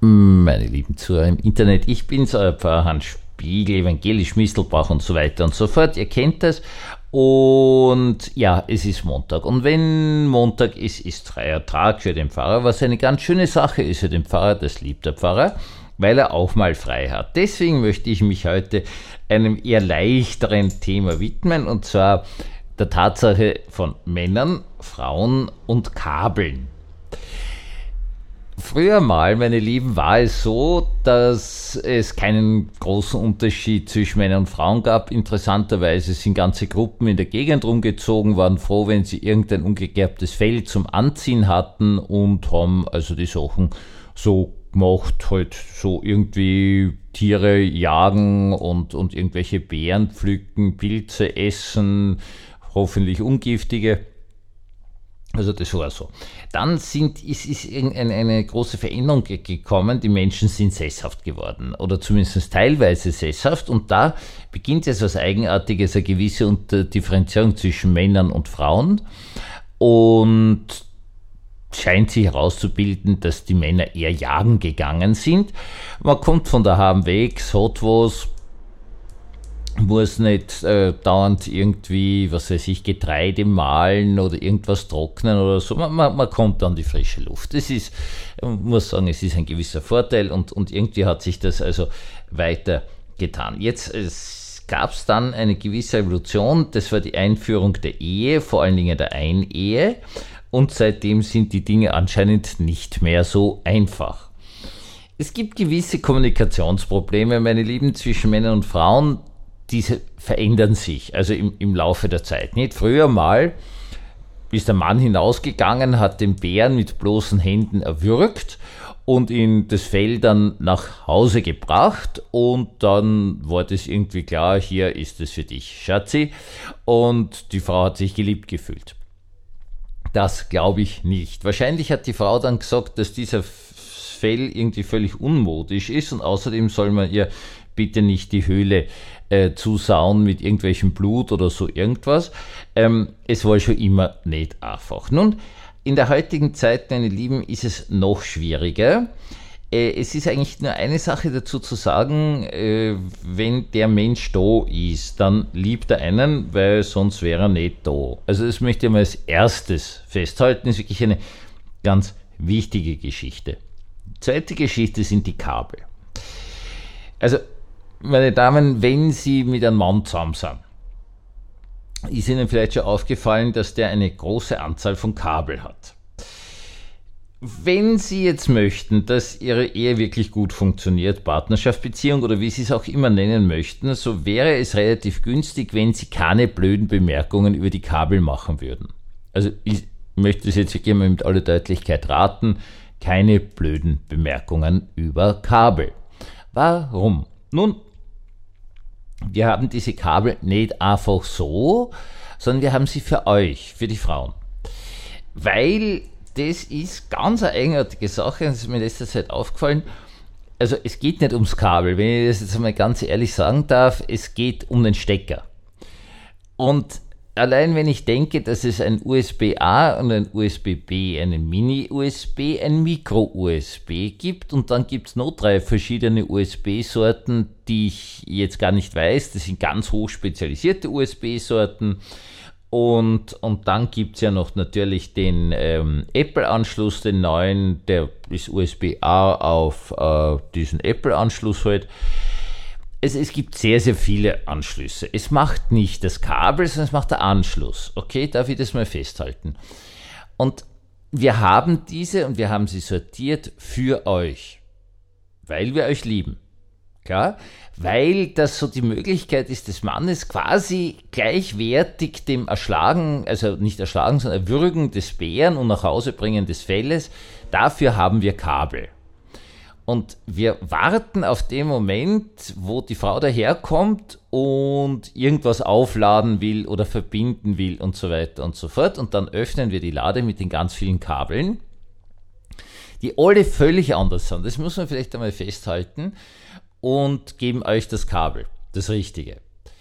Meine lieben Zuhörer im Internet, ich bin's, euer Pfarrer Hans Spiegel, evangelisch Mistelbach und so weiter und so fort. Ihr kennt das. Und ja, es ist Montag. Und wenn Montag ist, ist freier Tag für den Pfarrer, was eine ganz schöne Sache ist für den Pfarrer, das liebt der Pfarrer, weil er auch mal frei hat. Deswegen möchte ich mich heute einem eher leichteren Thema widmen, und zwar der Tatsache von Männern, Frauen und Kabeln. Früher mal, meine Lieben, war es so, dass es keinen großen Unterschied zwischen Männern und Frauen gab. Interessanterweise sind ganze Gruppen in der Gegend rumgezogen, waren froh, wenn sie irgendein ungegerbtes Fell zum Anziehen hatten und haben also die Sachen so gemacht, halt so irgendwie Tiere jagen und irgendwelche Beeren pflücken, Pilze essen, hoffentlich ungiftige. Also das war so. Dann ist eine große Veränderung gekommen. Die Menschen sind sesshaft geworden oder zumindest teilweise sesshaft, und da beginnt jetzt was Eigenartiges, eine gewisse Differenzierung zwischen Männern und Frauen, und scheint sich herauszubilden, dass die Männer eher jagen gegangen sind. Man kommt von daheim weg, hat was, muss nicht dauernd irgendwie, was weiß ich, Getreide mahlen oder irgendwas trocknen oder so. Man kommt an die frische Luft. Das ist, man muss sagen, es ist ein gewisser Vorteil, und irgendwie hat sich das also weiter getan. Jetzt gab es dann eine gewisse Evolution, das war die Einführung der Ehe, vor allen Dingen der Einehe, und seitdem sind die Dinge anscheinend nicht mehr so einfach. Es gibt gewisse Kommunikationsprobleme, meine Lieben, zwischen Männern und Frauen. Diese verändern sich, also im Laufe der Zeit. Nicht früher mal ist der Mann hinausgegangen, hat den Bären mit bloßen Händen erwürgt und ihn das Fell dann nach Hause gebracht, und dann war das irgendwie klar, hier ist es für dich, Schatzi, und die Frau hat sich geliebt gefühlt. Das glaube ich nicht. Wahrscheinlich hat die Frau dann gesagt, dass dieser Fell irgendwie völlig unmodisch ist, und außerdem soll man ihr bitte nicht die Höhle zusauen mit irgendwelchem Blut oder so irgendwas. Es war schon immer nicht einfach. Nun, in der heutigen Zeit, meine Lieben, ist es noch schwieriger. Es ist eigentlich nur eine Sache dazu zu sagen, wenn der Mensch da ist, dann liebt er einen, weil sonst wäre er nicht da. Also das möchte ich mal als erstes festhalten, das ist wirklich eine ganz wichtige Geschichte. Die zweite Geschichte sind die Kabel. Also, meine Damen, wenn Sie mit einem Mann zusammen sind, ist Ihnen vielleicht schon aufgefallen, dass der eine große Anzahl von Kabel hat. Wenn Sie jetzt möchten, dass Ihre Ehe wirklich gut funktioniert, Partnerschaft, Beziehung oder wie Sie es auch immer nennen möchten, so wäre es relativ günstig, wenn Sie keine blöden Bemerkungen über die Kabel machen würden. Also ich möchte das jetzt wirklich mal mit aller Deutlichkeit raten, keine blöden Bemerkungen über Kabel. Warum? Nun, wir haben diese Kabel nicht einfach so, sondern wir haben sie für euch, für die Frauen. Weil das ist ganz eine eigenartige Sache, das ist mir in letzter Zeit aufgefallen. Also es geht nicht ums Kabel, wenn ich das jetzt mal ganz ehrlich sagen darf, es geht um den Stecker. Und allein wenn ich denke, dass es ein USB-A und ein USB-B, einen Mini-USB, ein Micro-USB gibt, und dann gibt es noch 3 verschiedene USB-Sorten, die ich jetzt gar nicht weiß. Das sind ganz hoch spezialisierte USB-Sorten. Und dann gibt es ja noch natürlich den Apple-Anschluss, den neuen, der ist USB-A auf diesen Apple-Anschluss halt. Es gibt sehr, sehr viele Anschlüsse. Es macht nicht das Kabel, sondern es macht der Anschluss. Okay, darf ich das mal festhalten? Und wir haben diese, und wir haben sie sortiert für euch, weil wir euch lieben. Klar? Weil das so die Möglichkeit ist des Mannes, quasi gleichwertig dem Erschlagen, also nicht Erschlagen, sondern Erwürgen des Bären und nach Hause bringen des Felles, dafür haben wir Kabel. Und wir warten auf den Moment, wo die Frau daherkommt und irgendwas aufladen will oder verbinden will und so weiter und so fort. Und dann öffnen wir die Lade mit den ganz vielen Kabeln, die alle völlig anders sind. Das muss man vielleicht einmal festhalten, und geben euch das Kabel, das Richtige.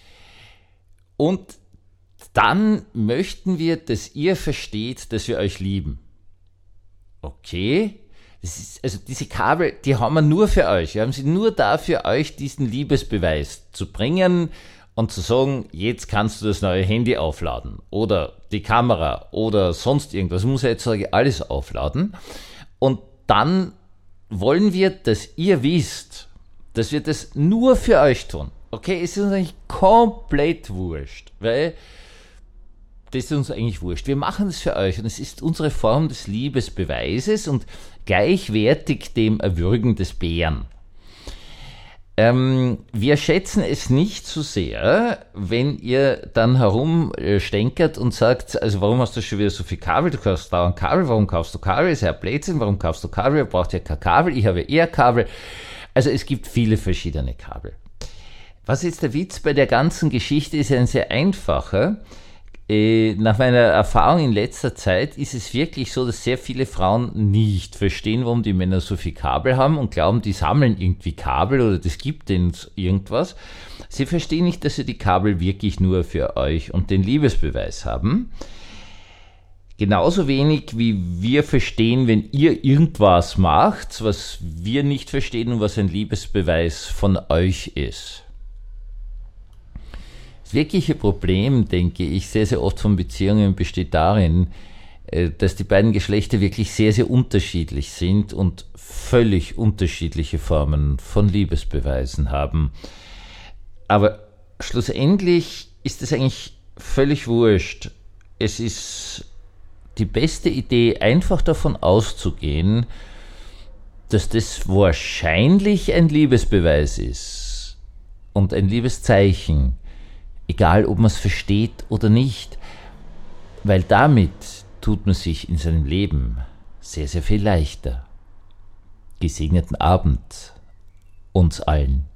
Und dann möchten wir, dass ihr versteht, dass wir euch lieben. Okay? Also diese Kabel, die haben wir nur für euch. Wir haben sie nur dafür, euch diesen Liebesbeweis zu bringen und zu sagen, jetzt kannst du das neue Handy aufladen oder die Kamera oder sonst irgendwas. Muss ja jetzt alles aufladen. Und dann wollen wir, dass ihr wisst, dass wir das nur für euch tun. Okay, es ist uns eigentlich komplett wurscht, weil das ist uns eigentlich wurscht. Wir machen es für euch und es ist unsere Form des Liebesbeweises und gleichwertig dem Erwürgen des Bären. Wir schätzen es nicht so sehr, wenn ihr dann herumstenkert und sagt, also warum hast du schon wieder so viel Kabel, du kaufst dauernd Kabel, warum kaufst du Kabel, ist ja ein Blödsinn, warum kaufst du Kabel, ihr braucht ja kein Kabel, ich habe eher Kabel. Also es gibt viele verschiedene Kabel. Was jetzt der Witz bei der ganzen Geschichte ist, ein sehr einfacher. Nach meiner Erfahrung in letzter Zeit ist es wirklich so, dass sehr viele Frauen nicht verstehen, warum die Männer so viel Kabel haben und glauben, die sammeln irgendwie Kabel oder das gibt denen irgendwas. Sie verstehen nicht, dass sie die Kabel wirklich nur für euch und den Liebesbeweis haben. Genauso wenig wie wir verstehen, wenn ihr irgendwas macht, was wir nicht verstehen und was ein Liebesbeweis von euch ist. Das wirkliche Problem, denke ich, sehr, sehr oft von Beziehungen besteht darin, dass die beiden Geschlechter wirklich sehr, sehr unterschiedlich sind und völlig unterschiedliche Formen von Liebesbeweisen haben. Aber schlussendlich ist es eigentlich völlig wurscht. Es ist die beste Idee, einfach davon auszugehen, dass das wahrscheinlich ein Liebesbeweis ist und ein Liebeszeichen. Egal, ob man es versteht oder nicht, weil damit tut man sich in seinem Leben sehr, sehr viel leichter. Gesegneten Abend uns allen.